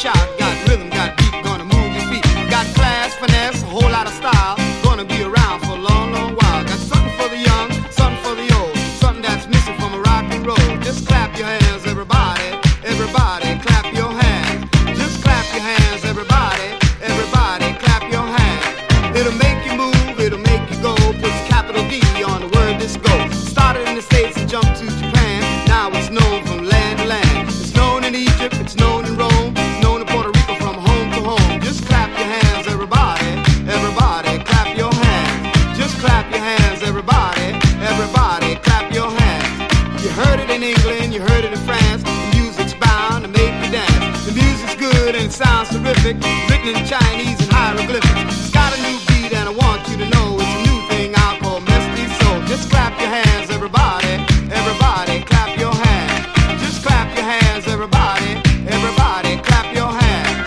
shout, got rhythm, got beat, gonna move your feet. Got class, finesse, a whole lot of style, gonna be around for a long, long while. Got something for the young, something for the old, something that's missing from a rock and roll. Just clap your hands, everybody, everybody, clap your hands. Just clap your hands, everybody, everybody, clap your hands. It'll make you move, it'll make you go, puts capital D on the word disco. Started in the States and jumped to Japan, now it's known from land to land. It's known in Egypt, it's known in Rome, known in Puerto Rico from home to home. Just clap your hands, everybody, everybody, clap your hands. Just clap your hands, everybody, everybody, clap your hands. You heard it in England, you heard it in France, the music's bound to make you dance. The music's good and it sounds terrific, written in Chinese and hieroglyphics. It's got a new beat and I want you to know